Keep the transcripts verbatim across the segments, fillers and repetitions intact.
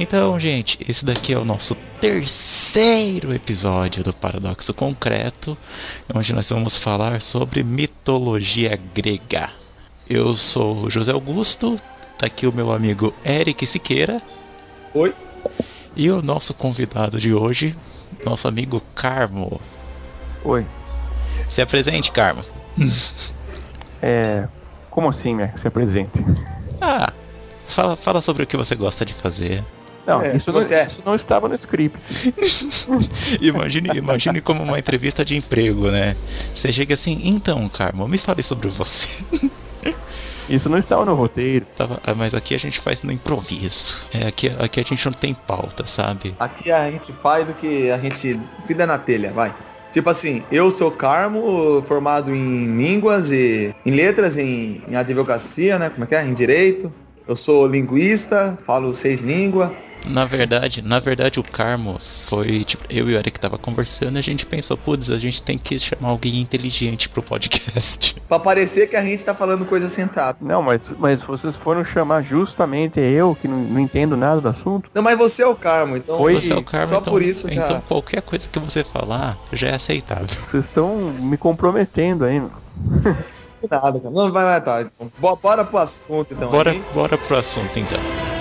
Então, gente, esse daqui é o nosso terceiro episódio do Paradoxo Concreto, onde nós vamos falar sobre mitologia grega. Eu sou o José Augusto, tá aqui o meu amigo Eric Siqueira. Oi. E o nosso convidado de hoje, nosso amigo Carmo. Oi. Se apresente, Carmo. É... Como assim, né? Se apresente. Ah, fala, fala sobre o que você gosta de fazer. Não, É, isso, não você é. isso não estava no script. Imagine, imagine como uma entrevista de emprego, né? Você chega assim, então, Carmo, me fale sobre você. Isso não estava no roteiro. Tava- ah, Mas aqui a gente faz no improviso. É, aqui, aqui a gente não tem pauta, sabe? Aqui a gente faz o que a gente vida na telha, vai. Tipo assim, eu sou Carmo, formado em línguas e em letras, em, em advocacia, né? Como é que é? Em direito. Eu sou linguista, falo seis línguas. Na verdade, na verdade o Carmo foi, tipo, eu e o Eric tava conversando e a gente pensou, putz, a gente tem que chamar alguém inteligente pro podcast. Pra parecer que a gente tá falando coisa sentada. Não, mas, mas vocês foram chamar justamente eu, que não, não entendo nada do assunto. Não, mas você é o Carmo, então Foi- Você é o Carmo, só então, por isso já... então qualquer coisa que você falar já é aceitável. Vocês estão me comprometendo aí, meu. nada, cara. Não, vai, vai, tá. Então, bo- bora pro assunto, então. Bora, aí. bora pro assunto então.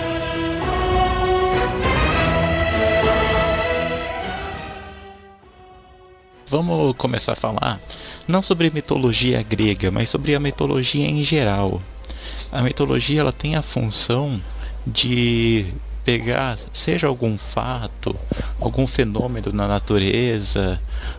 Vamos começar a falar não sobre mitologia grega, mas sobre a mitologia em geral. A mitologia ela tem a função de pegar, seja algum fato, algum fenômeno na natureza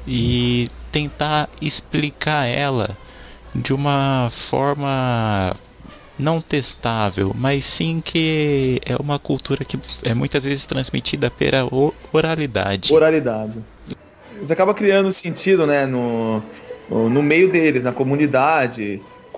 e tentar explicar ela de uma forma não testável, mas sim que é uma cultura que é muitas vezes transmitida pela o- oralidade. Oralidade. Você acaba criando sentido, né, no, no meio deles, na comunidade,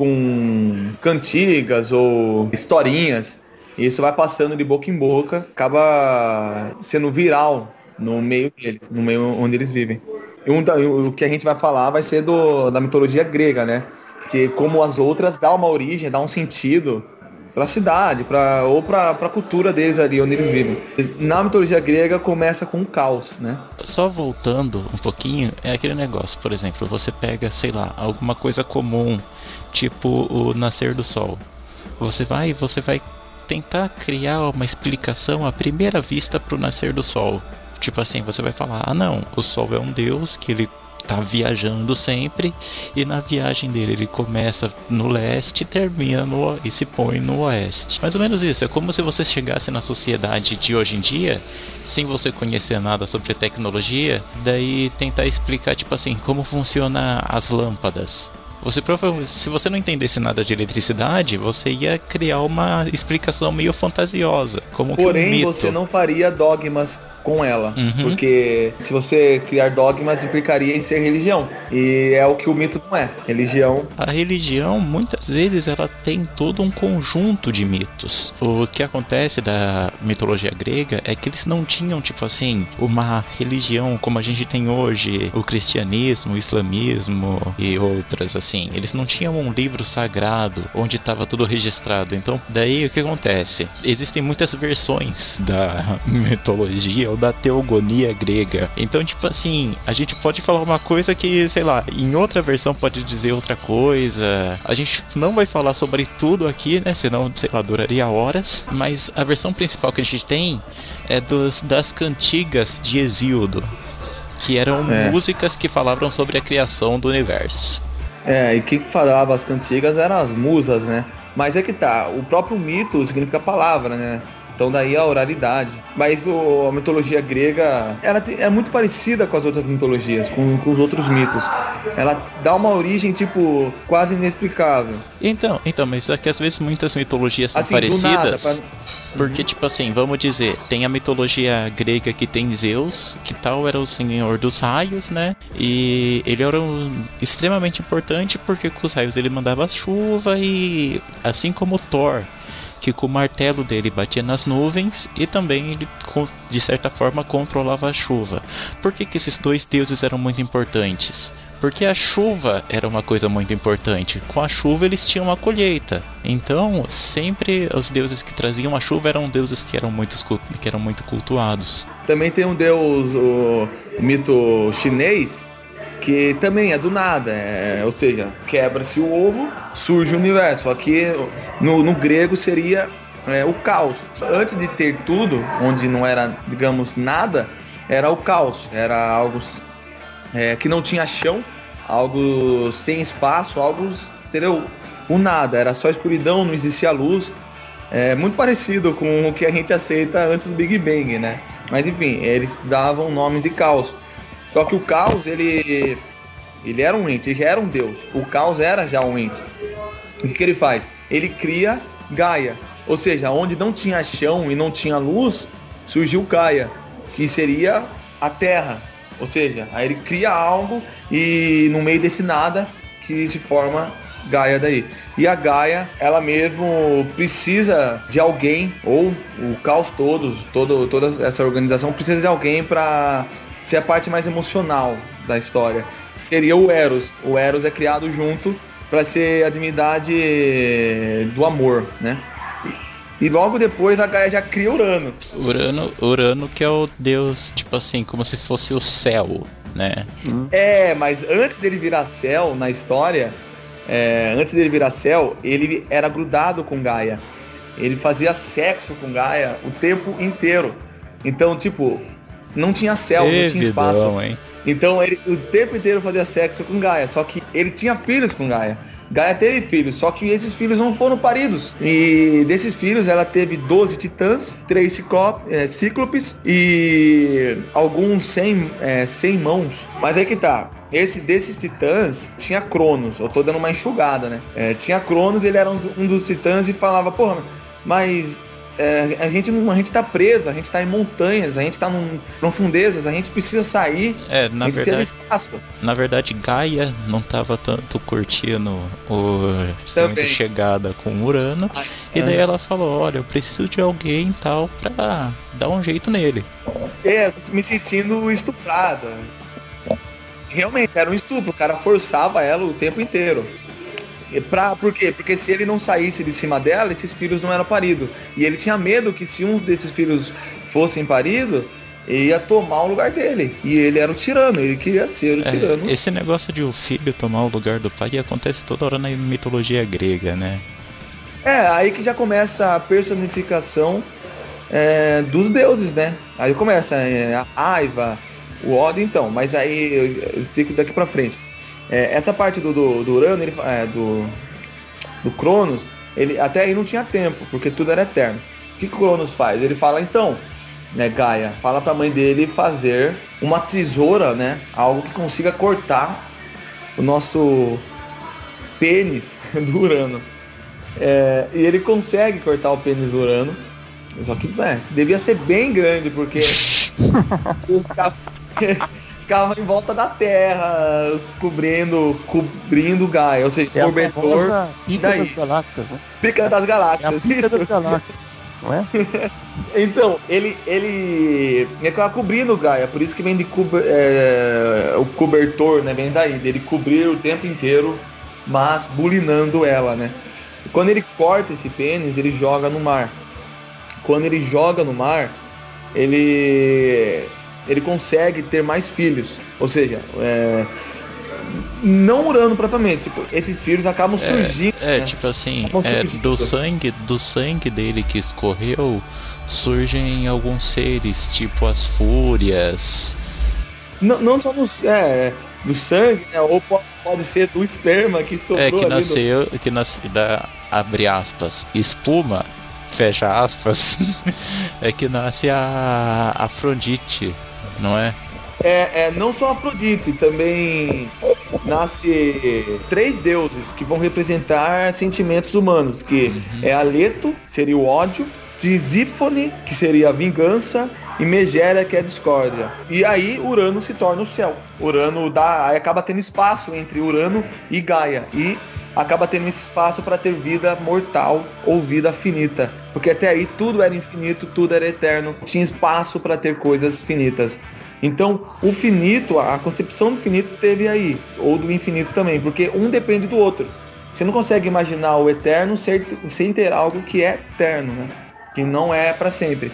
com cantigas ou historinhas. E isso vai passando de boca em boca, acaba sendo viral no meio deles, no meio onde eles vivem. E um da- o que a gente vai falar vai ser do, da mitologia grega, né? Que como as outras dá uma origem, dá um sentido pra cidade, pra, ou pra, pra cultura deles ali onde eles vivem. Na mitologia grega começa com o caos, né? Só voltando um pouquinho, é aquele negócio, por exemplo, você pega, sei lá, alguma coisa comum, tipo o nascer do sol. Você vai, você vai tentar criar uma explicação à primeira vista pro nascer do sol. Tipo assim, você vai falar, ah não, o sol é um deus que ele tá viajando sempre e na viagem dele ele começa no leste e termina no, e se põe no oeste. Mais ou menos isso, é como se você chegasse na sociedade de hoje em dia sem você conhecer nada sobre tecnologia, daí tentar explicar tipo assim, como funciona as lâmpadas. Você provavelmente, se você não entendesse nada de eletricidade, você ia criar uma explicação meio fantasiosa, como que um Porém, mito. você não faria dogmas com ela, Uhum. porque se você criar dogmas implicaria em ser religião, e é o que o mito não é. Religião A religião, muitas vezes, ela tem todo um conjunto de mitos. O que acontece da mitologia grega é que eles não tinham, tipo assim, uma religião como a gente tem hoje, o cristianismo, o islamismo e outras, assim. Eles não tinham um livro sagrado onde estava tudo registrado. Então, daí o que acontece? Existem muitas versões da mitologia ou da teogonia grega. Então, tipo assim, a gente pode falar uma coisa que, sei lá, em outra versão pode dizer outra coisa. A gente não vai falar sobre tudo aqui, né? Senão, sei lá, duraria horas. Mas a versão principal que a gente tem é dos, das cantigas de Hesíodo, que eram É. músicas que falavam sobre a criação do universo. É, e quem falava as cantigas eram as musas, né? Mas é que tá, o próprio mito significa palavra, né? Então daí a oralidade. Mas o, a mitologia grega, ela tem- é muito parecida com as outras mitologias, com, com os outros mitos. Ela dá uma origem, tipo, quase inexplicável. Então, então, mas é que às vezes muitas mitologias são Assim, do parecidas. nada, pra- Porque, tipo assim, vamos dizer, tem a mitologia grega que tem Zeus, que tal era o senhor dos raios, né? E ele era um, extremamente importante porque com os raios ele mandava chuva e assim como Thor, que com o martelo dele batia nas nuvens e também ele, com- de certa forma, controlava a chuva. Por que que esses dois deuses eram muito importantes? Porque a chuva era uma coisa muito importante. Com a chuva eles tinham uma colheita. Então, sempre os deuses que traziam a chuva eram deuses que eram muito, que eram muito cultuados. Também tem um deus, o mito chinês, que também é do nada. É, ou seja, quebra-se o ovo, surge o universo. Aqui no, no grego seria é, o caos. Antes de ter tudo, onde não era, digamos, nada, era o caos. Era algo é, que não tinha chão, algo sem espaço, algo, entendeu? O nada, era só escuridão, não existia luz. É muito parecido com o que a gente aceita antes do Big Bang, né? Mas enfim, eles davam nomes de caos. Só que o caos, ele, ele era um ente, ele já era um deus. O caos era já um ente. O que, que ele faz? Ele cria Gaia. Ou seja, onde não tinha chão e não tinha luz, surgiu Gaia, que seria a Terra. Ou seja, aí ele cria algo e no meio desse nada que se forma Gaia daí. E a Gaia, ela mesmo precisa de alguém, ou o caos todos, todo, toda essa organização precisa de alguém para ser a parte mais emocional da história. Seria o Eros. O Eros é criado junto para ser a divindade do amor, né? E logo depois a Gaia já cria Urano. Urano, Urano que é o deus, tipo assim, como se fosse o céu, né? É, mas antes dele virar céu na história, é, antes dele virar céu, ele era grudado com Gaia. Ele fazia sexo com Gaia o tempo inteiro. Então, tipo, não tinha céu, Evidão, não tinha espaço. Hein? Então ele o tempo inteiro fazia sexo com Gaia. Só que ele tinha filhos com Gaia. Gaia teve filhos, só que esses filhos não foram paridos. E desses filhos ela teve doze titãs, três é, cíclopes e alguns sem, é, sem mãos. Mas aí que tá. Esse desses titãs tinha Cronos. Eu tô dando uma enxugada, né? É, tinha Cronos, ele era um, um dos titãs e falava, porra, mas é, a, gente, a gente tá preso, a gente tá em montanhas, a gente tá num profundezas, a gente precisa sair. É, na a gente verdade, precisa de espaço. Na verdade, Gaia não tava tanto curtindo o de chegada com Urano. Ah, e daí é. ela falou, olha, eu preciso de alguém tal pra dar um jeito nele. É, eu tô me sentindo estuprada. Realmente, era um estupro, o cara forçava ela o tempo inteiro. E pra, por quê? Porque se ele não saísse de cima dela, esses filhos não eram paridos. E ele tinha medo que se um desses filhos fossem paridos, ele ia tomar o lugar dele. E ele era o tirano, ele queria ser o é, tirano. Esse negócio de o filho tomar o lugar do pai acontece toda hora na mitologia grega, né? É, aí que já começa a personificação é, dos deuses, né? Aí começa é, a raiva, o ódio, então. Mas aí eu, eu explico daqui pra frente. É, essa parte do, do, do Urano, ele, é, do, do Cronos, ele, até aí não tinha tempo, porque tudo era eterno. O que, que o Cronos faz? Ele fala, então, né, Gaia, fala pra mãe dele fazer uma tesoura, né, algo que consiga cortar o nosso pênis do Urano. É, e ele consegue cortar o pênis do Urano, só que é, devia ser bem grande, porque ficava em volta da Terra, cobrindo, cobrindo Gaia, ou seja, é cobertor. Pica daí. das galáxias, né? Pica das galáxias, é a pica isso. Das galáxias, não é? Então, ele, ele é cobrindo Gaia, por isso que vem de cober, é, o cobertor, né? Vem daí, dele cobrir o tempo inteiro, mas bulinando ela, né? E quando ele corta esse pênis, ele joga no mar. Quando ele joga no mar, ele ele consegue ter mais filhos, ou seja, é, não Urano propriamente, tipo, esses filhos acabam surgindo. É, é né? tipo assim, é, do sangue, do sangue dele que escorreu, surgem alguns seres, tipo as fúrias. Não, não só no, é, do sangue, né? Ou pode, pode ser do esperma que sobrou. É que nasceu, do... que nasceu da, abre aspas, espuma, fecha aspas, é que nasce a Afrodite. Não é? É, é, não só Afrodite, também nasce três deuses que vão representar sentimentos humanos, que uhum. é Aleto, seria o ódio, Tisífone, que seria a vingança, e Megera, que é a discórdia. E aí Urano se torna o céu. Urano dá, aí acaba tendo espaço entre Urano e Gaia, e acaba tendo esse espaço para ter vida mortal ou vida finita. Porque até aí tudo era infinito, tudo era eterno, tinha espaço para ter coisas finitas. Então, o finito, a concepção do finito teve aí, ou do infinito também, porque um depende do outro. Você não consegue imaginar o eterno sem, sem ter algo que é eterno, né? Que não é para sempre.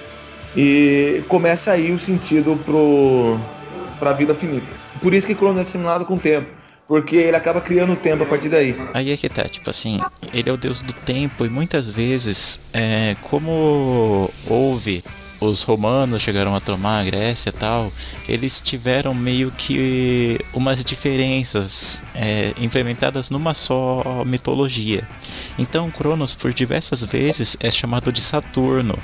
E começa aí o sentido para a vida finita. Por isso que Cronos é assimilado com o tempo, porque ele acaba criando o tempo a partir daí. Aí é que tá, tipo assim, ele é o deus do tempo e muitas vezes, é, como houve... os romanos chegaram a tomar a Grécia e tal, eles tiveram meio que umas diferenças é, implementadas numa só mitologia. Então Cronos por diversas vezes é chamado de Saturno,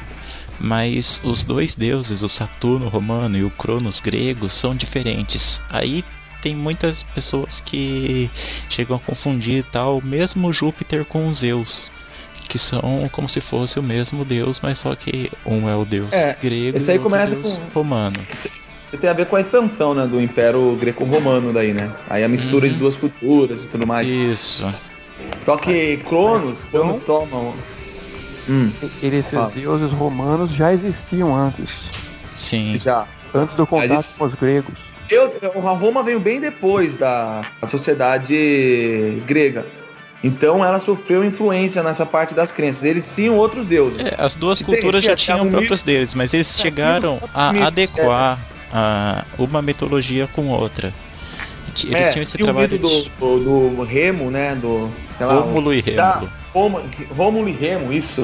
mas os dois deuses, o Saturno romano e o Cronos grego, são diferentes. Aí tem muitas pessoas que chegam a confundir tal, mesmo Júpiter com Zeus, que são como se fosse o mesmo deus, mas só que um é o deus é, grego esse aí e o outro começa deus com... romano. Você tem a ver com a expansão, né, do Império Greco-Romano daí, né? Aí a mistura uhum. de duas culturas e tudo mais. Isso. Só que Cronos, quando então, tomam... Hum. Esses ah. deuses romanos já existiam antes. Sim. Já. Antes do contato Eles... com os gregos. Deus, a Roma veio bem depois da sociedade grega. Então ela sofreu influência nessa parte das crenças. Eles tinham outros deuses. É, as duas culturas já tinham próprios deuses, mas eles chegaram a adequar a uma mitologia com outra. Eles é, tinham esse tinha trabalho o mito de... do, do, do Remo, né? Do, sei lá, Rômulo e Rêmulo. Rômulo, Rômulo e Remo, isso.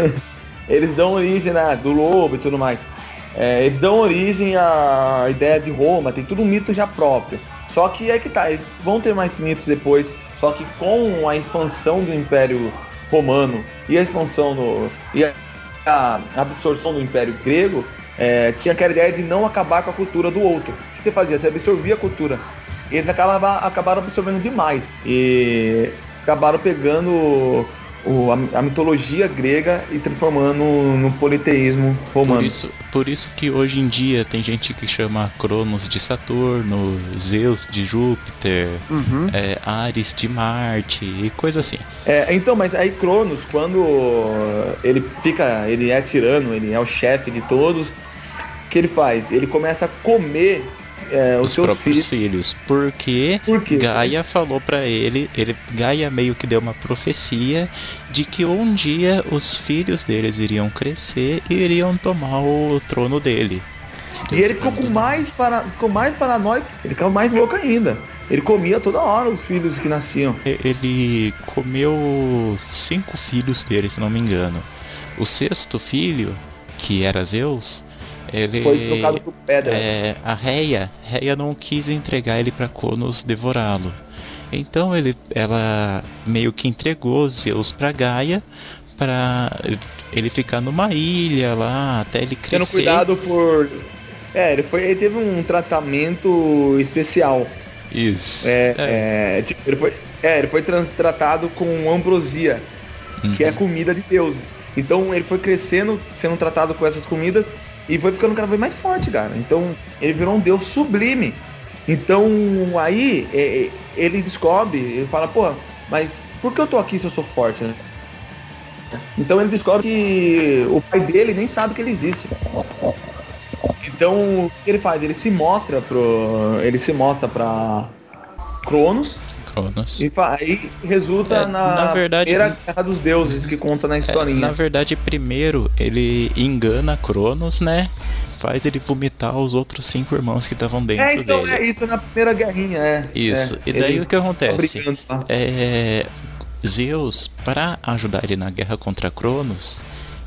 Eles dão origem, né, do lobo e tudo mais. É, eles dão origem à ideia de Roma, tem tudo um mito já próprio. Só que é que tá, eles vão ter mais mitos depois. Só que com a expansão do Império Romano e a expansão do, e a absorção do Império Grego, é, tinha aquela ideia de não acabar com a cultura do outro. O que você fazia? Você absorvia a cultura. E eles acabaram, acabaram absorvendo demais. E acabaram pegando o, a, a mitologia grega e transformando no politeísmo romano. Por isso, por isso que hoje em dia tem gente que chama Cronos de Saturno, Zeus de Júpiter, uhum. é, Ares de Marte e coisa assim. É, então, mas aí Cronos, quando ele fica, ele é tirano, ele é o chefe de todos, o que ele faz? Ele começa a comer É, os, os seus próprios filhos, filhos, porque Por quê? Gaia falou pra ele, ele, Gaia meio que deu uma profecia de que um dia os filhos deles iriam crescer e iriam tomar o trono dele. E ele ficou com mais para, ficou mais paranoico, ele ficou mais louco ainda. Ele comia toda hora os filhos que nasciam. Ele comeu cinco filhos dele, se não me engano. O sexto filho, que era Zeus, ele foi trocado por pedra. É, a Reia, Reia não quis entregar ele para Cronos devorá-lo. Então ele, ela meio que entregou Zeus para Gaia para ele ficar numa ilha lá até ele crescer. Tendo cuidado por, é, ele foi, ele teve um tratamento especial. Isso. É, é. É, tipo, ele foi, é, ele foi trans, tratado com ambrosia, uhum. que é comida de deuses. Então ele foi crescendo, sendo tratado com essas comidas. E foi ficando cada vez mais forte, cara. Então, ele virou um deus sublime. Então, aí, é, ele descobre, ele fala, pô, mas por que eu tô aqui se eu sou forte, né? Então, ele descobre que o pai dele nem sabe que ele existe. Então, o que ele faz? Ele se mostra pro... Ele se mostra pra Cronos. Cronos. E aí resulta é, na, na verdade, primeira guerra dos deuses que conta na historinha. É, na verdade, primeiro ele engana Cronos, né? Faz ele vomitar os outros cinco irmãos que estavam dentro dele. É, então dele. é isso na primeira guerrinha, é. Isso. É, e daí o que acontece? Tá é, Zeus, para ajudar ele na guerra contra Cronos,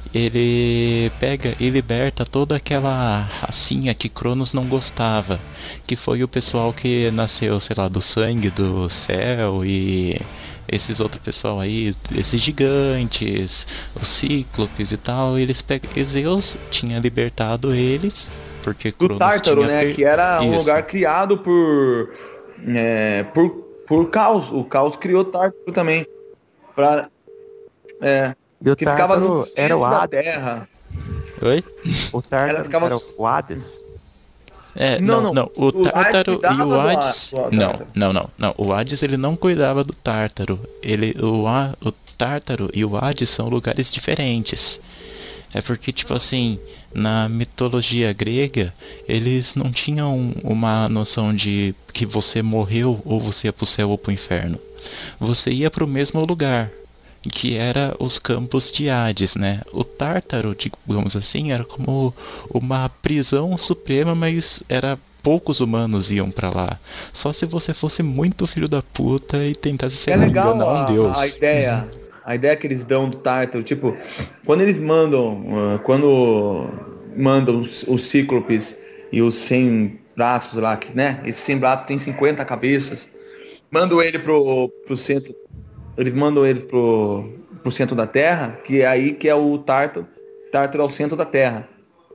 ele pega e liberta toda aquela racinha que Cronos não gostava, que foi o pessoal que nasceu, sei lá, do sangue do céu e esses outros pessoal aí, esses gigantes, os cíclopes e tal. Eles pegam, e Zeus tinha libertado eles porque do Cronos Tártaro, tinha né, per... que era um Isso. lugar criado por é, por por caos. O caos criou Tártaro também para é E o que ficava no Tártaro era o da Hades. terra. Oi? O Tártaro Ela ficava- era o Hades. É, Não, não, não. não, o O Hades Tártaro e cuidava o do Hades. Hades, do Não, Tártaro. não, não, não. O Hades ele não cuidava do Tártaro. Ele, o, A- o Tártaro e o Hades são lugares diferentes. É porque, tipo assim, na mitologia grega, eles não tinham uma noção de que você morreu ou você ia pro céu ou pro inferno. Você ia pro mesmo lugar, que era os campos de Hades, né? O Tártaro, digamos assim, era como uma prisão suprema, mas era poucos humanos iam pra lá. Só se você fosse muito filho da puta e tentasse ser É legal enganar um a, deus. a ideia, a ideia que eles dão do Tártaro, tipo, quando eles mandam, uh, quando mandam os, os Cíclopes e os cem braços lá, que, né? Esses cem braços têm cinquenta cabeças, mandam ele pro, pro centro, eles mandam ele pro, pro centro da Terra, que é aí que é o Tártaro, Tártaro é o centro da Terra.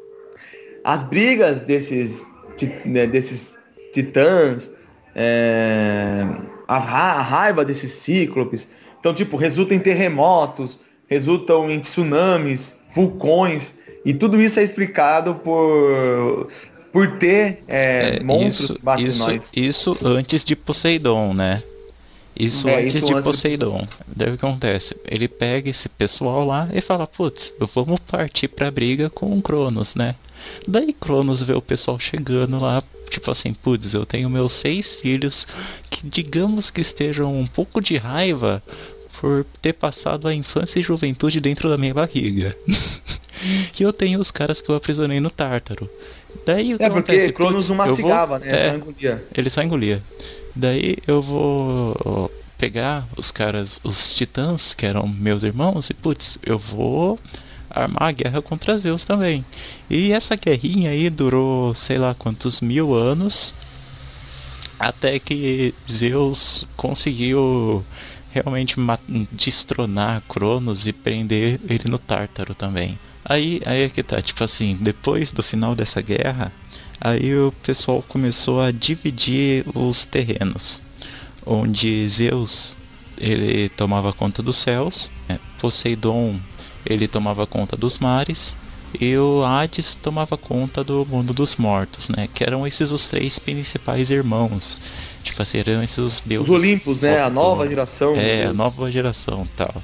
As brigas desses, ti- né, desses titãs, é, a, ra- a raiva desses cíclopes, então, tipo, resulta em terremotos, resultam em tsunamis, vulcões, e tudo isso é explicado por, por ter é, É, monstros isso, embaixo de isso, nós. isso antes de Poseidon, né? Isso É, antes isso de antes de Poseidon. Daí o que acontece? Ele pega esse pessoal lá e fala, putz, vamos partir pra briga com o Cronos, né? Daí Cronos vê o pessoal chegando lá, tipo assim, putz, eu tenho meus seis filhos que digamos que estejam um pouco de raiva por ter passado a infância e juventude dentro da minha barriga. E eu tenho os caras que eu aprisionei no Tártaro. Daí o que É, porque acontece? Cronos Putz, não eu vou- mastigava, né? é, Só engolia. ele só engolia. Daí eu vou ó, pegar os caras, os titãs, que eram meus irmãos, e putz, eu vou armar a guerra contra Zeus também. E essa guerrinha aí durou sei lá quantos mil anos, até que Zeus conseguiu realmente ma- destronar Cronos e prender ele no Tártaro também. Aí, aí é que tá, tipo assim, depois do final dessa guerra, aí o pessoal começou a dividir os terrenos, onde Zeus ele tomava conta dos céus, né? Poseidon ele tomava conta dos mares e o Hades tomava conta do mundo dos mortos, né? Que eram esses os três principais irmãos. Tipo assim, eram esses os Os deuses. Olimpos, né? A foco- nova geração. É, a Deus. nova geração, tal.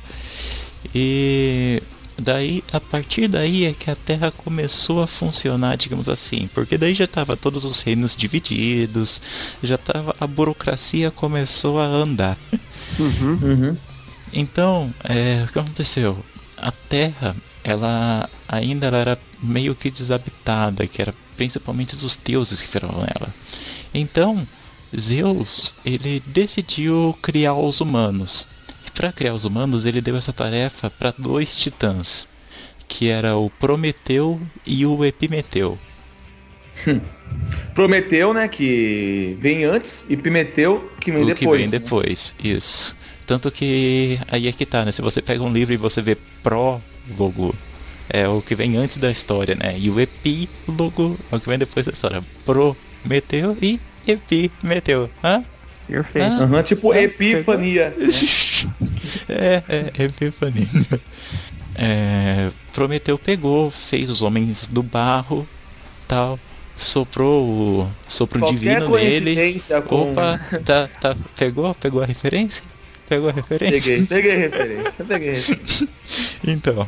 E daí, a partir daí é que a Terra começou a funcionar, digamos assim, porque daí já tava todos os reinos divididos, já tava a burocracia começou a andar. Uhum. Uhum. Então, é, o que aconteceu? A Terra, ela ainda ela era meio que desabitada, que era principalmente dos deuses que ficavam nela. Então, Zeus, ele decidiu criar os humanos. E para criar os humanos, ele deu essa tarefa para dois titãs, que era o Prometeu e o Epimeteu. Prometeu, né? Que vem antes, e Pimeteu, que vem o depois. que vem né? depois, isso. Tanto que aí é que tá, né? Se você pega um livro e você vê prólogo, é o que vem antes da história, né? E o epílogo é o que vem depois da história. Prometeu e Epimeteu. Hã? Perfeito. Ah. Aham, tipo Ah, Epifania. né? É, é, Epifania. É, Prometeu pegou, fez os homens do barro, tal, soprou o sopro Qualquer divino nele. coincidência com... Opa, tá, tá, pegou? Pegou a referência? Pegou a referência? Peguei, peguei referência, peguei referência. Então,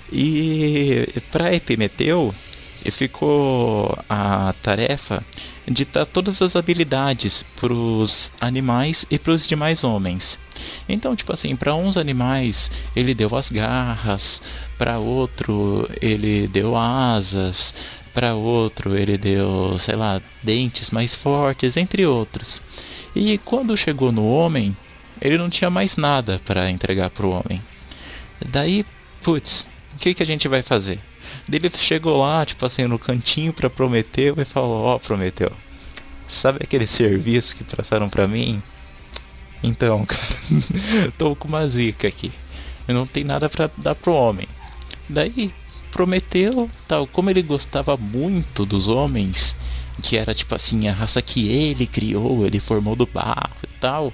e para Epimeteu ficou a tarefa de dar todas as habilidades para os animais e para os demais homens. Então, tipo assim, para uns animais ele deu as garras, para outro ele deu asas, para outro ele deu, sei lá, dentes mais fortes, entre outros. E quando chegou no homem, ele não tinha mais nada para entregar pro homem. Daí, putz, o que que a gente vai fazer? Daí ele chegou lá, tipo assim, no cantinho pra Prometeu e falou, ó, Prometeu, sabe aquele serviço que passaram pra mim? Então, cara, tô com uma zica aqui. Eu não tenho nada pra dar pro homem. Daí, Prometeu, tal, como ele gostava muito dos homens, que era tipo assim, a raça que ele criou, ele formou do barro e tal,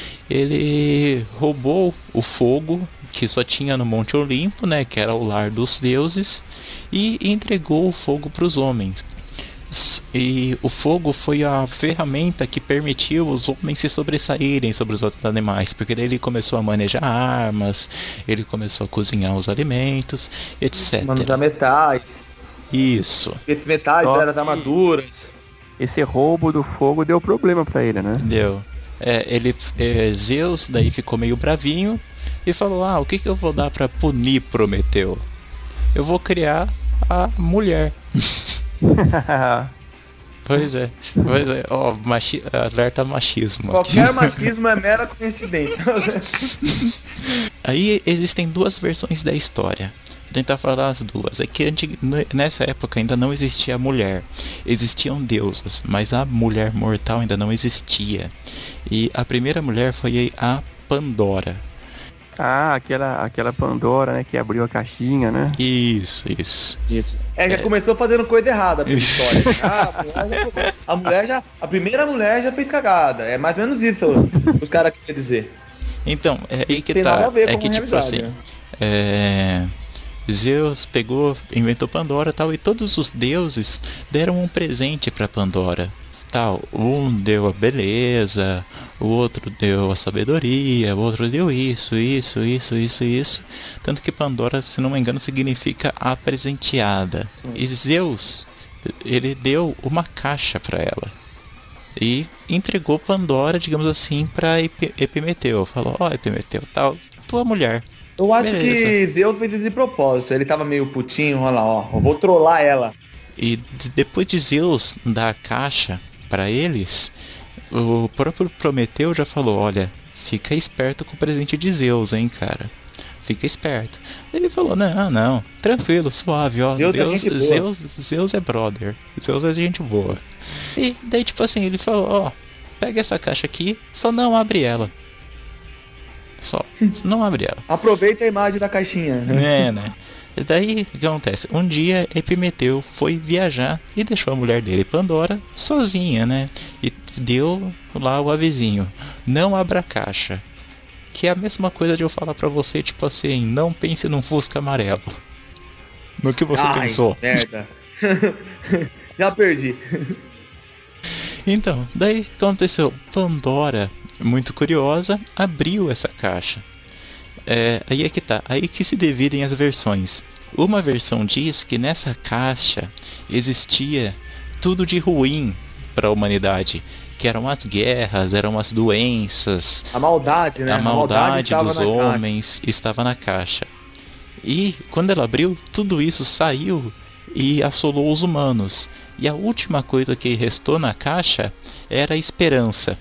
ele roubou o fogo que só tinha no Monte Olimpo, né, que era o lar dos deuses, e entregou o fogo para os homens. E o fogo foi a ferramenta que permitiu os homens se sobressaírem sobre os outros animais, porque daí ele começou a manejar armas, ele começou a cozinhar os alimentos, etcétera. Manejar metais. Isso. Esses metais Só eram as que- armaduras. Esse roubo do fogo deu problema pra ele, né? Deu. É, ele, é, Zeus daí ficou meio bravinho e falou: ah, o que, que eu vou dar pra punir Prometeu? Eu vou criar a mulher. Pois é, pois é, ó, machi alerta machismo aqui. Qualquer machismo é mera coincidência. Aí existem duas versões da história. Vou tentar falar as duas. É que antig... nessa época ainda não existia a mulher. Existiam deusas, mas a mulher mortal ainda não existia. E a primeira mulher foi a Pandora. Ah, aquela, aquela Pandora, né, que abriu a caixinha, né? Isso, isso. Isso. É, já começou fazendo coisa errada pela história. Ah, a, mulher já, a mulher já. A primeira mulher já fez cagada. É mais ou menos isso os caras querem dizer. Então, é aí que Tem tá. nada a ver É com que a tipo realidade, assim, né? é... Zeus pegou, inventou Pandora e tal, e todos os deuses deram um presente pra Pandora. Tal, um deu a beleza, o outro deu a sabedoria, o outro deu isso, isso, isso, isso, isso. Tanto que Pandora, se não me engano, significa a presenteada. E Zeus, ele deu uma caixa pra ela. E entregou Pandora, digamos assim, pra Ep Epimeteu. Falou: ó, Epimeteu, tal, tua mulher. Eu acho Beleza. que Zeus fez isso de propósito. Ele tava meio putinho, olha lá, ó. Eu vou trollar ela. E d- depois de Zeus dar a caixa para eles, o próprio Prometeu já falou: olha, fica esperto com o presente de Zeus, hein, cara. Fica esperto. Ele falou: não, não, tranquilo, suave, ó. Zeus é Deus, gente boa. Zeus, Zeus é brother. Zeus é gente boa. E daí, tipo assim, ele falou: ó, pega essa caixa aqui, só não abre ela. Só, não abre ela. Aproveite a imagem da caixinha. É, né? E daí, o que acontece? Um dia, Epimeteu foi viajar e deixou a mulher dele, Pandora, sozinha, né? E deu lá o avisinho: não abra a caixa. Que é a mesma coisa de eu falar pra você, tipo assim, não pense num Fusca amarelo. No que você Ai, pensou. merda. Já perdi. Então, daí o que aconteceu? Pandora, muito curiosa, abriu essa caixa. É, aí é que tá, aí que se dividem as versões. Uma versão diz que nessa caixa existia tudo de ruim para a humanidade, que eram as guerras, eram as doenças, A maldade, né? a maldade, estava dos na caixa. homens estava na caixa. E quando ela abriu, tudo isso saiu e assolou os humanos. E a última coisa que restou na caixa era a esperança.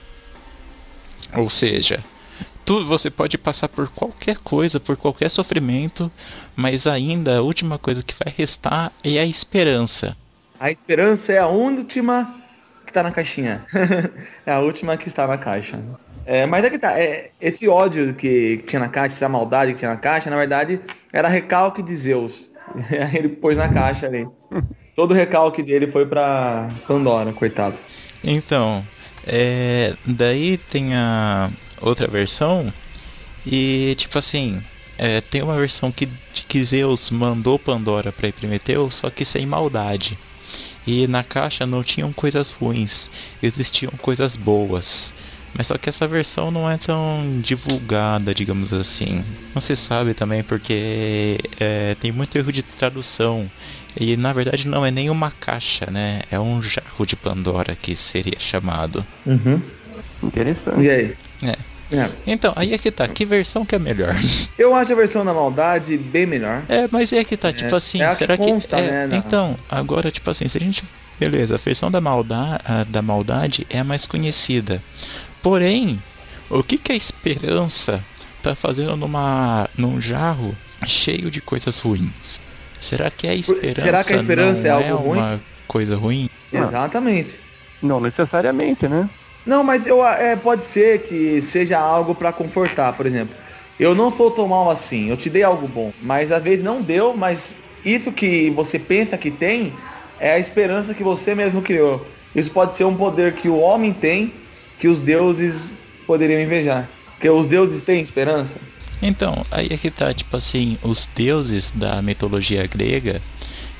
Ou seja, tu, você pode passar por qualquer coisa, por qualquer sofrimento, mas ainda a última coisa que vai restar é a esperança. A esperança é a última que tá na caixinha. É a última que está na caixa. É, mas é que tá, é, esse ódio que, que tinha na caixa, essa maldade que tinha na caixa, na verdade, era recalque de Zeus. Aí ele pôs na caixa ali. Todo o recalque dele foi pra Pandora, coitado. Então, é, daí tem a outra versão e tipo assim, é, tem uma versão que, que Zeus mandou Pandora para Epimeteu, só que sem maldade. E na caixa não tinham coisas ruins, existiam coisas boas. Mas só que essa versão não é tão divulgada, digamos assim. Não se sabe também porque é, tem muito erro de tradução. E na verdade não é nem uma caixa, né? É um jarro de Pandora que seria chamado. Uhum. Interessante. E aí? É. É. Então, aí é que tá. Que versão que é melhor? Eu acho a versão da maldade bem melhor. É, mas é que tá. Tipo É, assim, é a que será que... consta, é, né, na- Então, agora, tipo assim, se a gente... Beleza, a versão da, malda... a da maldade é a mais conhecida. Porém, o que que a esperança tá fazendo numa... num jarro cheio de coisas ruins? Será que a esperança, Será que a esperança não é algo ruim? uma coisa ruim? Não. Exatamente. Não necessariamente, né? Não, mas eu, é, pode ser que seja algo pra confortar, por exemplo. Eu não sou tão mal assim, eu te dei algo bom, mas às vezes não deu, mas isso que você pensa que tem é a esperança que você mesmo criou. Isso pode ser um poder que o homem tem, que os deuses poderiam invejar. Porque os deuses têm esperança. Então, aí é que tá, tipo assim, os deuses da mitologia grega,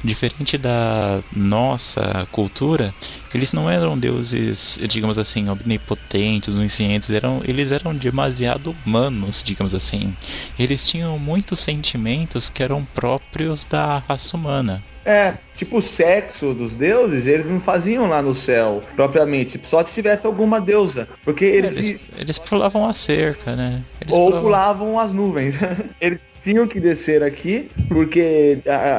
Diferente da nossa cultura, eles não eram deuses, digamos assim, omnipotentes, oniscientes, eram, eles eram demasiado humanos, digamos assim. Eles tinham muitos sentimentos que eram próprios da raça humana. É, tipo o sexo dos deuses, eles não faziam lá no céu, propriamente, tipo, só se tivesse alguma deusa, porque eles... Eles, eles pulavam a cerca, né? Eles ou pulavam... pulavam as nuvens. Eles tinham que descer aqui, porque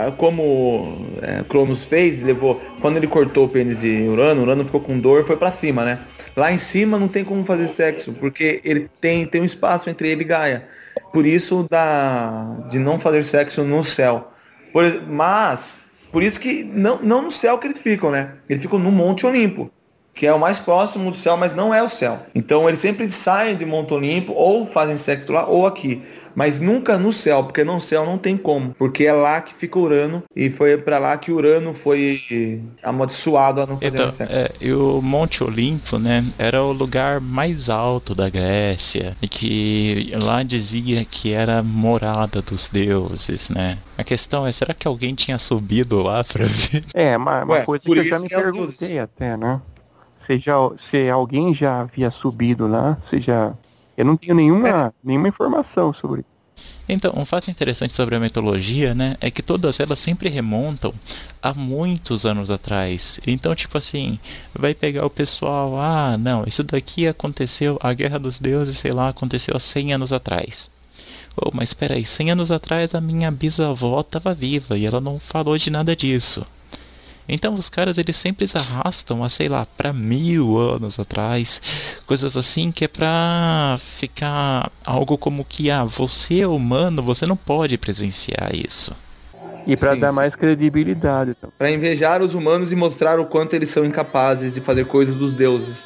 como é, Cronos fez, levou, quando ele cortou o pênis de Urano, Urano ficou com dor e foi pra cima, né? Lá em cima não tem como fazer sexo, porque ele tem, tem um espaço entre ele e Gaia. Por isso da, de não fazer sexo no céu. Por, mas... Por isso que não, não no céu que eles ficam, né? Eles ficam no Monte Olimpo, que é o mais próximo do céu, mas não é o céu. Então eles sempre saem de Monte Olimpo, ou fazem sexo lá, ou aqui. Mas nunca no céu, porque no céu não tem como. Porque é lá que fica Urano, e foi pra lá que Urano foi amaldiçoado a não fazer então, sexo. É, e o Monte Olimpo, né, era o lugar mais alto da Grécia, e que lá dizia que era morada dos deuses, né? A questão é, será que alguém tinha subido lá pra ver? É, uma, uma Ué, coisa por que eu isso já me que é o perguntei Deus. até, né? Se, já, se alguém já havia subido lá, se já... Eu não tenho nenhuma, nenhuma informação sobre isso. Então, um fato interessante sobre a mitologia, né, é que todas elas sempre remontam a muitos anos atrás. Então, tipo assim, vai pegar o pessoal, ah, não, isso daqui aconteceu, a Guerra dos Deuses, sei lá, aconteceu há cem anos atrás. Oh, mas espera aí, cem anos atrás a minha bisavó estava viva e ela não falou de nada disso. Então os caras, eles sempre arrastam a, sei lá, pra mil anos atrás, coisas assim, que é pra ficar algo como que, ah, você é humano, você não pode presenciar isso. E pra Sim, dar sim. mais credibilidade. Então. Pra invejar os humanos e mostrar o quanto eles são incapazes de fazer coisas dos deuses.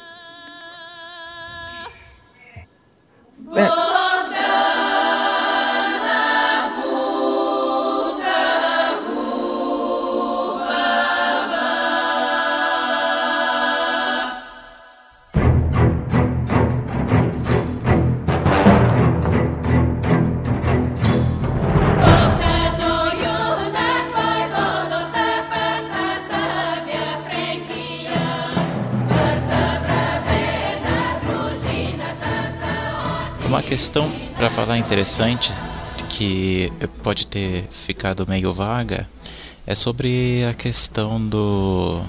É. Uma questão para falar interessante, que pode ter ficado meio vaga, é sobre a questão do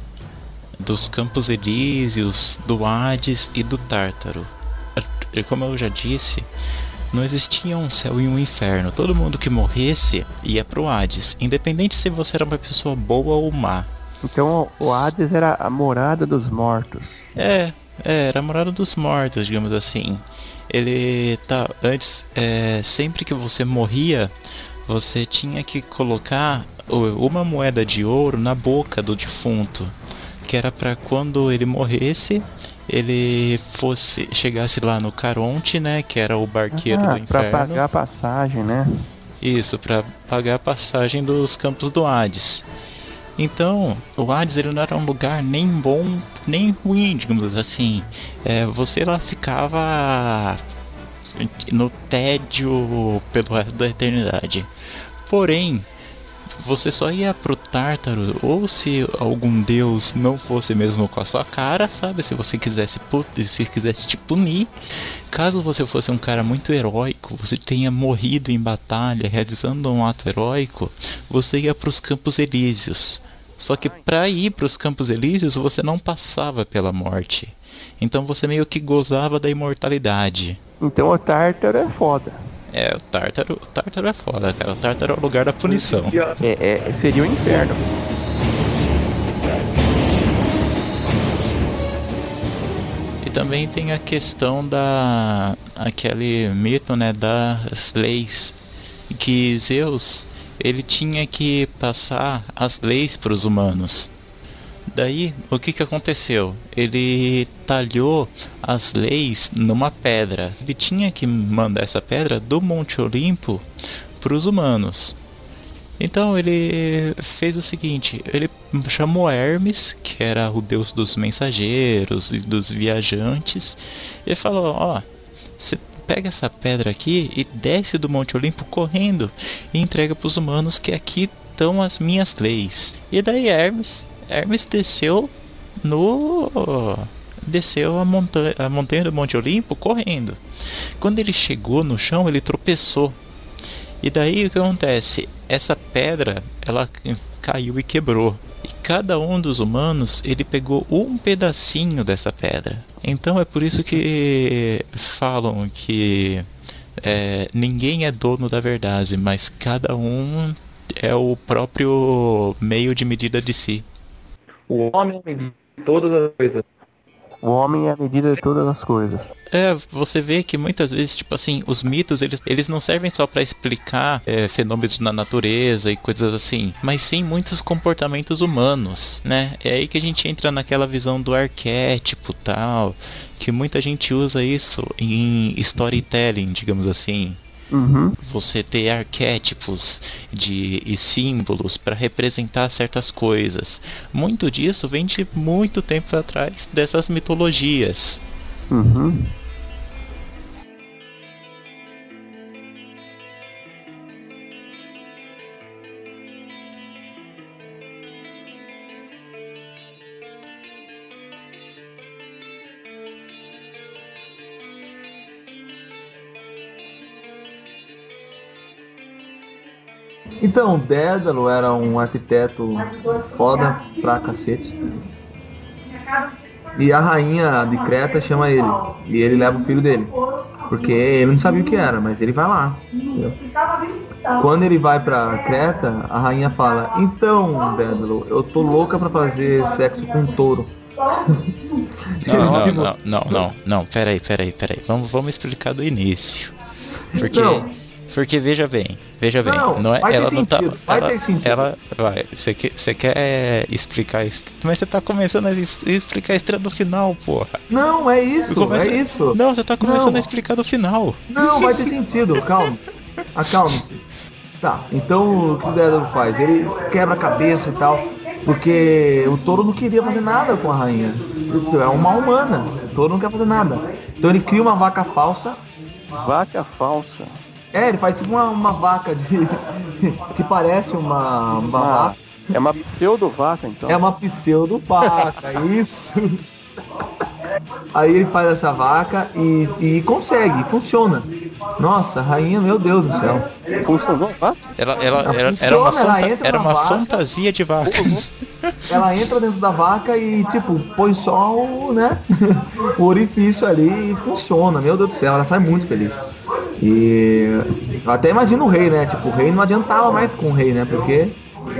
dos Campos Elíseos, do Hades e do Tártaro. Como eu já disse, não existia um céu e um inferno. Todo mundo que morresse ia pro Hades, independente se você era uma pessoa boa ou má. Então o Hades era a morada dos mortos. É, é era a morada dos mortos, digamos assim. Ele tá antes, é, sempre que você morria, você tinha que colocar uma moeda de ouro na boca do defunto, que era para quando ele morresse, ele fosse chegasse lá no Caronte, né, que era o barqueiro ah, do inferno. Para pagar a passagem, né? Isso, para pagar a passagem dos Campos do Hades. Então, o Hades, ele não era um lugar nem bom nem ruim, digamos assim. É, você lá ficava no tédio pelo resto da eternidade. Porém, você só ia pro Tártaro ou se algum deus não fosse mesmo com a sua cara, sabe? Se você quisesse, se quisesse te punir. Caso você fosse um cara muito heróico, você tenha morrido em batalha realizando um ato heróico, você ia pros Campos Elíseos. Só que para ir para os Campos Elíseos você não passava pela morte. Então você meio que gozava da imortalidade. Então o Tártaro é foda. É, o Tártaro, o Tártaro é foda, cara. O Tártaro é o lugar da punição. É, é, seria o inferno. E também tem a questão da... aquele mito, né, das leis. Que Zeus... ele tinha que passar as leis para os humanos. Daí, o que que aconteceu? Ele talhou as leis numa pedra. Ele tinha que mandar essa pedra do Monte Olimpo para os humanos. Então ele fez o seguinte, ele chamou Hermes, que era o deus dos mensageiros e dos viajantes, e falou, ó, você pega essa pedra aqui e desce do Monte Olimpo correndo e entrega para os humanos, que aqui estão as minhas leis. E daí Hermes, Hermes desceu no... desceu a montanha, a montanha do Monte Olimpo correndo. Quando ele chegou no chão, ele tropeçou. E daí o que acontece? Essa pedra, ela caiu e quebrou. E cada um dos humanos, ele pegou um pedacinho dessa pedra. Então é por isso que falam que é, ninguém é dono da verdade, mas cada um é o próprio meio de medida de si. O homem é a medida de todas as coisas. O homem é a medida de todas as coisas. É, você vê que muitas vezes, tipo assim, os mitos, eles, eles não servem só pra explicar é, fenômenos na natureza e coisas assim, mas sim muitos comportamentos humanos, né? É aí que a gente entra naquela visão do arquétipo tal, que muita gente usa isso em storytelling, digamos assim. Uhum. Você ter arquétipos de, e símbolos para representar certas coisas. Muito disso vem de muito tempo atrás dessas mitologias. Uhum. Então, Dédalo era um arquiteto foda pra cacete. E a rainha de Creta chama ele. E ele leva o filho dele. Porque ele não sabia o que era, mas ele vai lá. Entendeu? Quando ele vai pra Creta, a rainha fala: então, Dédalo, eu tô louca pra fazer sexo com um touro. Não, não, não, não, não, não, peraí, peraí, peraí. Vamos, vamos explicar do início. Porque... Não. Porque veja bem, veja bem, Não, não é, vai ter ela não tá, sentido, vai ela, ter sentido. ela, vai, você quer, você quer explicar isso, mas você tá começando a es- explicar a história do final, porra. Não, é isso, Começa- é isso. Não, você tá começando Não. a explicar do final. Não, vai ter sentido, calma. Acalme-se. Tá, então o que o Dédalo faz? Ele quebra a cabeça e tal, porque o touro não queria fazer nada com a rainha. É uma humana, o touro não quer fazer nada. Então ele cria uma vaca falsa. Vaca falsa. É, ele faz tipo uma, uma vaca de. que parece uma, uma Ah, vaca. é uma pseudo-vaca, então. É uma pseudo vaca, isso. Aí ele faz essa vaca e, e consegue, funciona. Nossa, rainha, meu Deus do céu. Funcionou, vaca? Ela, ela, Ela era, funciona, era uma, ela fanta- entra era na uma vaca. fantasia de vaca. Ela entra dentro da vaca e, tipo, põe só o, né, o orifício ali e funciona. Meu Deus do céu, ela sai muito feliz. E eu até imagino o rei, né? Tipo, o rei não adiantava mais com o rei, né? Porque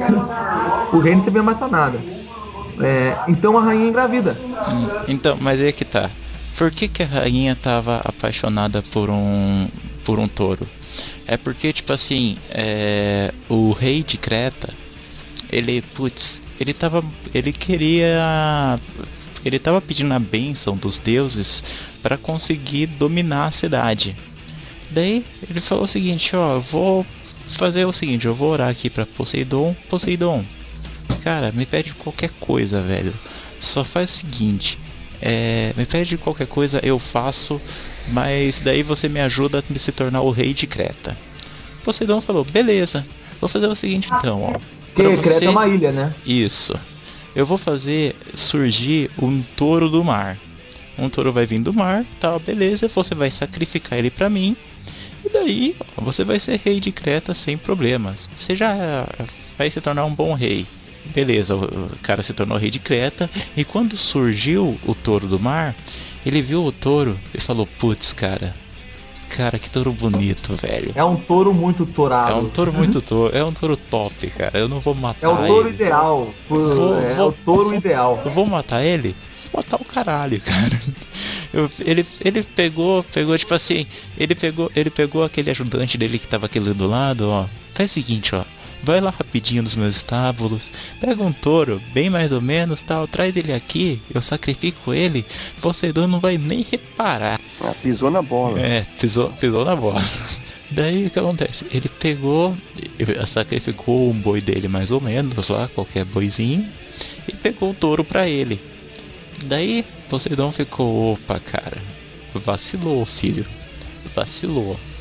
o rei não servia mais pra nada. É, então a rainha engravida. Hum, Então, mas aí que tá. Por que que a rainha tava apaixonada por um por um touro? É porque, tipo assim, é, o rei de Creta, ele, putz, ele tava, ele queria, ele tava pedindo a bênção dos deuses para conseguir dominar a cidade. Daí ele falou o seguinte, ó, eu vou fazer o seguinte, eu vou orar aqui para Poseidon, Poseidon. Cara, me pede qualquer coisa, velho. Só faz o seguinte, é, me pede qualquer coisa, eu faço, mas daí você me ajuda a me se tornar o rei de Creta. Poseidon falou, beleza, vou fazer o seguinte então, ó. Porque pra Creta você- é uma ilha, né? Isso. Eu vou fazer surgir um touro do mar. Um touro vai vir do mar, tal, beleza, você vai sacrificar ele pra mim. E daí, ó, você vai ser rei de Creta sem problemas. Você já vai se tornar um bom rei. Beleza, o o cara se tornou rei de Creta. E quando surgiu o touro do mar, ele viu o touro e falou, putz, cara. Cara, que touro bonito, velho. É um touro muito tourado. É um touro muito touro, é um touro top, cara. Eu não vou matar É o touro ele. ideal. Pô, Vou- é vou- o touro vou- ideal. Eu vou matar ele? Vou matar o caralho, cara. Eu- ele, ele pegou, pegou, tipo assim, ele pegou, ele pegou aquele ajudante dele que tava aqui do lado, ó. Faz o seguinte, ó. Vai lá rapidinho nos meus estábulos, pega um touro, bem mais ou menos, tal, traz ele aqui, eu sacrifico ele, Poseidon não vai nem reparar. Ah, pisou na bola. É, pisou, pisou na bola. Daí o que acontece? Ele pegou, ele sacrificou um boi dele mais ou menos lá, qualquer boizinho, e pegou o touro pra ele. Daí Poseidon ficou, opa, cara, vacilou, filho, vacilou.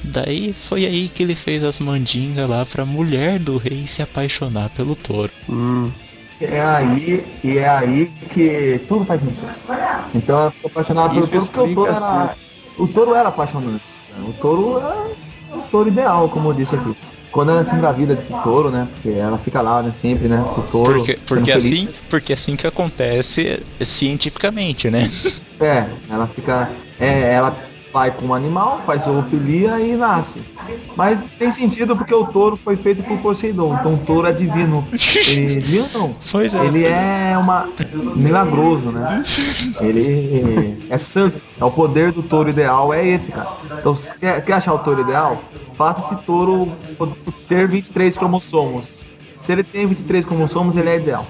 Daí foi aí que ele fez as mandingas lá pra mulher do rei se apaixonar pelo touro. Hum. É aí, e é aí que tudo faz sentido. Então ela ficou apaixonada pelo Isso touro porque o touro explica era. O touro era apaixonante. O touro é o touro ideal, como eu disse aqui. Quando ela se engravida desse touro, né? Porque ela fica lá, né, sempre, né? O touro. Porque, sendo porque, feliz. assim, porque assim que acontece cientificamente, né? É, ela fica. É, ela vai com um animal, faz zoofilia e nasce. Mas tem sentido porque o touro foi feito por Poseidon, então o touro é divino. Ele divino não. Pois é. Ele é uma milagroso, né? Ele é santo. É o poder do touro ideal, é esse, cara. Então, se quer, quer achar o touro ideal? Faça esse touro ter vinte e três cromossomos. Se ele tem vinte e três cromossomos, ele é ideal.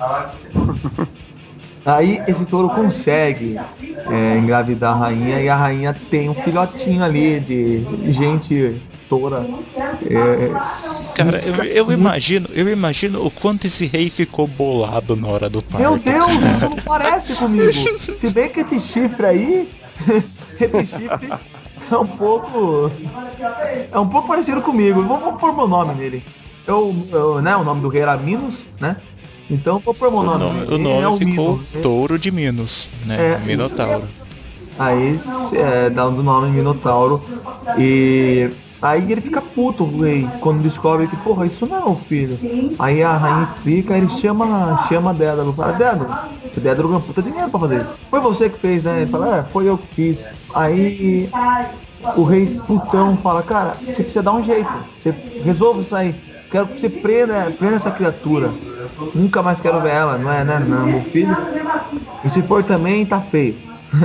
Aí esse touro consegue é, engravidar a rainha e a rainha tem um filhotinho ali de gente toura. É, Cara, eu, eu imagino, eu imagino o quanto esse rei ficou bolado na hora do parto. meu Deus, isso não parece comigo. Se bem que esse chifre aí, esse chifre é um pouco, é um pouco parecido comigo. Vou, vou pôr meu nome nele. Eu, eu, né, o nome do rei era Minos, né? Então vou pôr meu O nome. nome, o Ele nome é o ficou Minos, né? Touro de Minos, né? É. Minotauro. Aí é, dá o nome Minotauro. E aí ele fica puto, o rei, quando descobre que, porra, isso não é o filho. Aí a rainha explica, ele chama, chama Dédalo, fala, Dédalo, o Dédalo ganhou puta dinheiro pra fazer isso. Foi você que fez, né? Ele fala, é, foi eu que fiz. Aí o rei putão fala, cara, você precisa dar um jeito, você resolve isso aí. Quero que você prenda, prenda essa criatura. Nunca mais quero ver ela, não é, né? Não, meu filho. E se for também, tá feio.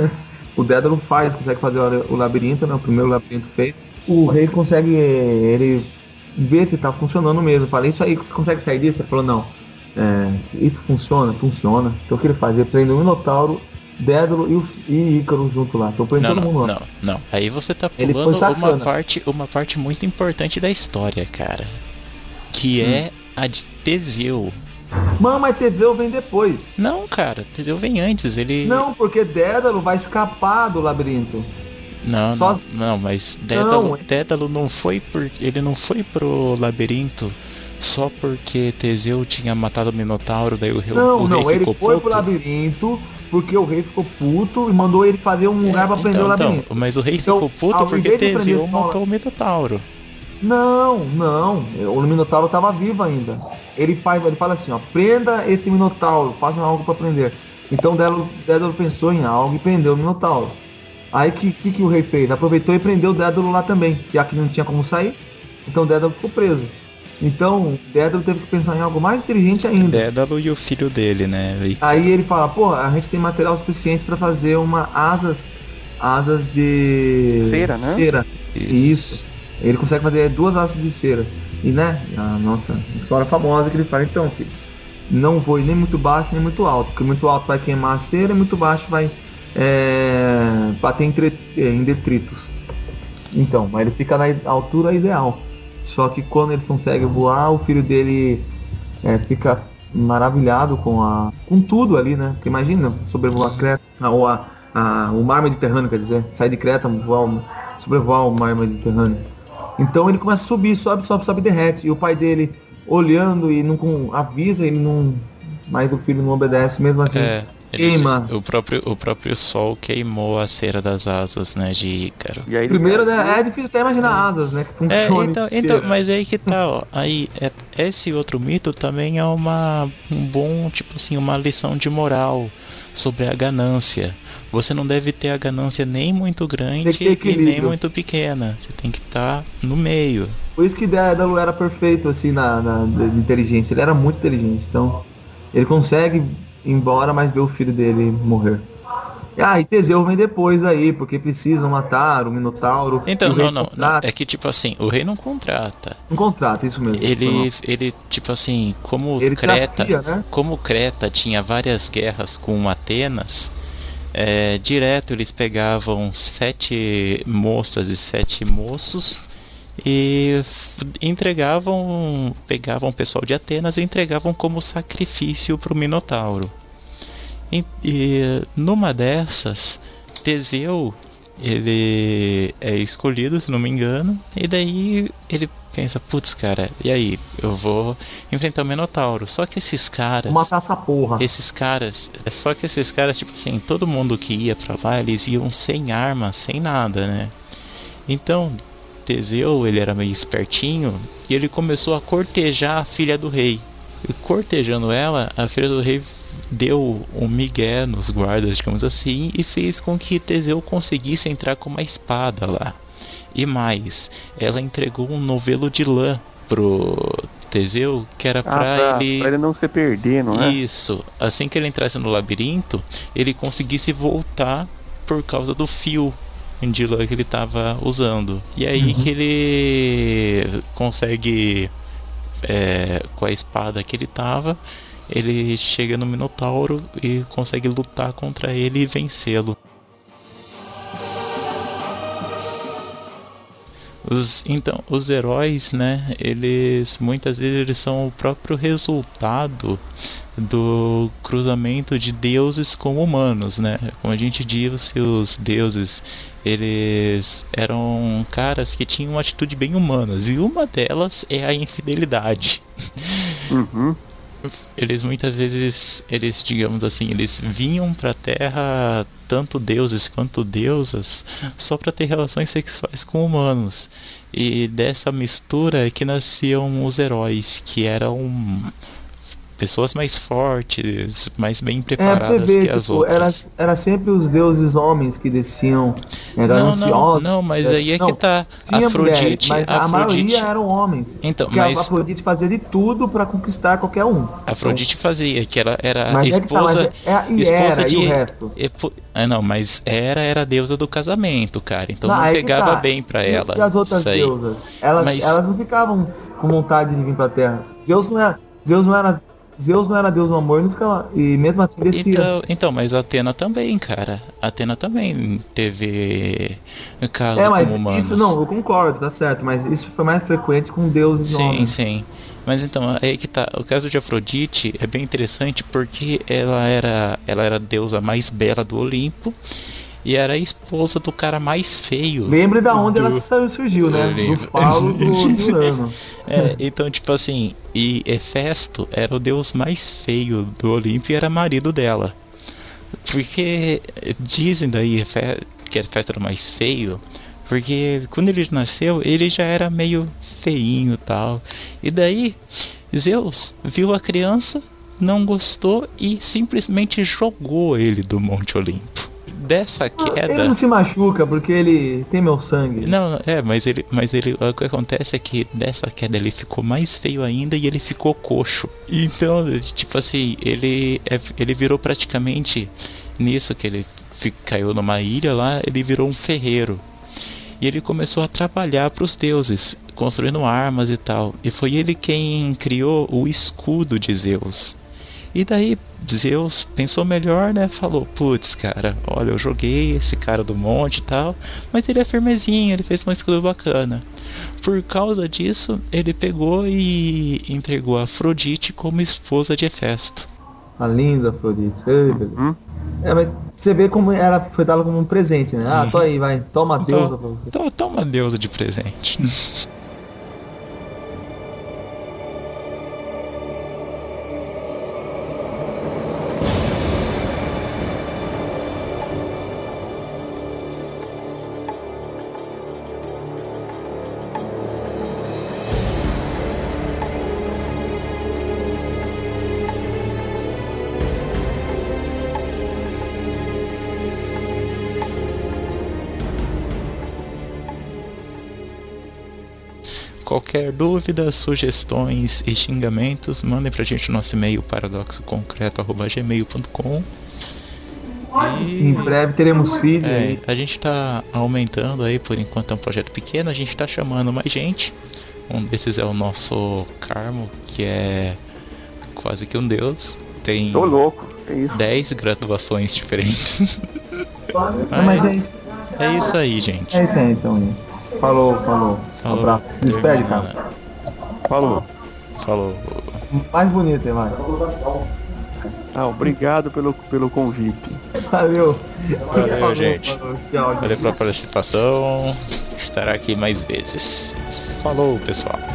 O Dédalo faz, consegue fazer o labirinto, né? O primeiro labirinto feito. O rei consegue, ele vê se tá funcionando mesmo. Fala, isso aí, você consegue sair disso? Ele falou, não. É, isso funciona? Funciona. Então o que ele faz? Ele prende o Minotauro, Dédalo e, o, e Ícaro junto lá. Então prende Não, todo não, mundo lá. não, não. Aí você tá Ele foi pulando uma sacana. parte, uma parte muito importante da história, cara. Que é a de Teseu. Mano, mas Teseu vem depois. Não, cara, Teseu vem antes, ele... Não, porque Dédalo vai escapar do labirinto. Não, Só não, se- não, mas Dédalo, Não. Dédalo não foi por... Ele não foi pro labirinto só porque Teseu tinha matado o Minotauro, daí o rei, Não, o rei não, ele ficou foi puto. pro labirinto porque o rei ficou puto e mandou ele fazer um lugar pra prender Então, o labirinto. então, mas o rei Então, ficou puto ao porque invés de prender Teseu só- matou o Minotauro. Não, não, o Minotauro tava vivo ainda. Ele faz, ele fala assim, ó, prenda esse Minotauro, faça algo pra prender. Então Dédalo, Dédalo pensou em algo e prendeu o Minotauro. Aí que, que que o rei fez? Aproveitou e prendeu o Dédalo lá também, já que não tinha como sair. Então Dédalo ficou preso. Então Dédalo teve que pensar em algo mais inteligente ainda. Dédalo e o filho dele, né? E- Aí ele fala, pô, a gente tem material suficiente pra fazer uma asas, asas de Cera, né? Cera. Isso. Isso. Ele consegue fazer duas asas de cera. E né, a nossa história famosa que ele fala, então, filho, não voe nem muito baixo nem muito alto, porque muito alto vai queimar a cera e muito baixo vai é, bater em, tre- em detritos. Então, mas ele fica na altura ideal. Só que quando ele consegue voar, o filho dele é, fica maravilhado com a com tudo ali, né? Porque imagina sobrevoar Creta, ou a, a, o mar Mediterrâneo, quer dizer, sair de Creta, voar, o- sobrevoar o mar Mediterrâneo. Então ele começa a subir, sobe, sobe, sobe e derrete. E o pai dele olhando e não com, avisa, ele não. Mas o filho não obedece mesmo assim. É, ele Queima. disse- o próprio, o próprio sol queimou a cera das asas, né, de Ícaro. E aí ele Primeiro, né, é difícil até imaginar asas, né? Que É, funcione. então, de então, cera. mas aí que tá, ó. Aí, é- esse outro mito também é uma, um bom, tipo assim, uma lição de moral sobre a ganância. Você não deve ter a ganância nem muito grande Tem que ter e nem equilíbrio. muito pequena. Você tem que estar no meio. Por isso que Dédalo era perfeito, assim, na, na de inteligência. Ele era muito inteligente. Então, ele consegue ir embora, mas ver o filho dele morrer. Ah, e Teseu vem depois aí, porque precisam matar o Minotauro. Então, e o rei não, não, não. contrata- É que, tipo assim, o rei não contrata. Um contrato, isso mesmo. Foi Ele, mal. ele, tipo assim, como Ele Creta, desafia, né? como Creta tinha várias guerras com Atenas, é, direto eles pegavam sete moças e sete moços e f- entregavam, pegavam o pessoal de Atenas e entregavam como sacrifício para o Minotauro. E, e numa dessas, Teseu ele é escolhido, se não me engano, e daí ele pensa, putz, cara, e aí? Eu vou enfrentar o Minotauro. Só que esses caras... Vou matar essa porra. Esses caras... Só que esses caras, tipo assim, todo mundo que ia pra lá, eles iam sem arma, sem nada, né? Então, Teseu, ele era meio espertinho, e ele começou a cortejar a filha do rei. E cortejando ela, a filha do rei deu um migué nos guardas, digamos assim, e fez com que Teseu conseguisse entrar com uma espada lá. E mais, ela entregou um novelo de lã pro Teseu, que era Ah, pra, pra, ele... pra ele não se perder, não é? Isso. Assim que ele entrasse no labirinto, ele conseguisse voltar por causa do fio de lã que ele tava usando. E aí Uhum. que ele consegue, é, com a espada que ele tava, ele chega no Minotauro e consegue lutar contra ele e vencê-lo. Os, então, os heróis, né, eles muitas vezes eles são o próprio resultado do cruzamento de deuses com humanos, né? Como a gente disse, os deuses, eles eram caras que tinham uma atitude bem humanas, e uma delas é a infidelidade. Uhum. Eles muitas vezes, eles, digamos assim, eles vinham pra Terra, tanto deuses quanto deusas, só para ter relações sexuais com humanos. E dessa mistura é que nasciam os heróis, que eram pessoas mais fortes, mais bem É, pra você preparadas ver, que as tipo, era, outras. era sempre os deuses homens que desciam, né, Não, não, gananciosos. não, mas é, aí é não, que tá. Tinha mulheres, Afrodite, mas a Afrodite, maioria eram homens. Então, porque mas- a Afrodite fazia de tudo pra conquistar qualquer um. Afrodite fazia, que ela era Mas é que tá, esposa, mas é, e esposa era, de... e o resto? epo- Ah, não, mas Hera era a deusa do casamento, cara. Então não, aí que pegava tá. bem pra E- ela. E as outras isso aí. deusas? Elas, Mas- elas não ficavam com vontade de vir pra Terra. Zeus não era, Zeus não era, Zeus não era deus do amor, não ficava, e mesmo assim descia. Então, então, mas a Atena também, cara. A Atena também teve caso É, mas com humanos. isso não, eu concordo, tá certo, mas isso foi mais frequente com deuses Sim, homens. sim. Mas então, aí que tá. O caso de Afrodite é bem interessante porque ela era, ela era a deusa mais bela do Olimpo e era a esposa do cara mais feio. Lembre da onde do- ela saiu- surgiu, né? Eu Do lembro. falo do, de Urano. É, então, tipo assim, e Hefesto era o deus mais feio do Olimpo e era marido dela. Porque dizem daí Hefe- que Hefesto era o mais feio, porque quando ele nasceu, ele já era meio feinho e tal. E daí, Zeus viu a criança, não gostou e simplesmente jogou ele do Monte Olimpo. Dessa Ele queda... não se machuca porque ele tem meu sangue. Não, é, mas ele, mas ele, o que acontece é que dessa queda ele ficou mais feio ainda e ele ficou coxo. Então, tipo assim, ele, é- ele virou praticamente nisso que ele fi- caiu numa ilha lá, ele virou um ferreiro. E ele começou a trabalhar para os deuses, construindo armas e tal. E foi ele quem criou o escudo de Zeus. E daí Zeus pensou melhor, né? Falou, putz, cara, olha, eu joguei esse cara do monte e tal, mas ele é firmezinho, ele fez um escudo bacana. Por causa disso, ele pegou e entregou a Afrodite como esposa de Hefesto. A linda Afrodite. Ei, beleza. Hum? É, mas você vê como ela foi dada como um presente, né? Ah, tô aí, vai. Toma a deusa pra você. Então, toma a deusa de presente. Qualquer dúvida, sugestões e xingamentos, mandem pra gente no nosso e-mail paradoxoconcreto arroba gmail ponto com. Em E breve teremos filho é, aí. a gente tá aumentando aí, por enquanto é um projeto pequeno, a gente tá chamando mais gente. Um desses é o nosso Carmo, que é quase que um deus. Tem Tô louco, é isso. dez graduações diferentes. Não, mas é isso. É isso aí, gente. É isso aí, então. Hein? Falou, falou. Um Falou. abraço. Se despede, cara. Falou. Falou. Mais bonito, hein, vai. Ah, obrigado pelo, pelo convite. Valeu. Valeu, Falou, gente. falou. Tchau. Valeu pela participação. Estará aqui mais vezes. Falou, pessoal.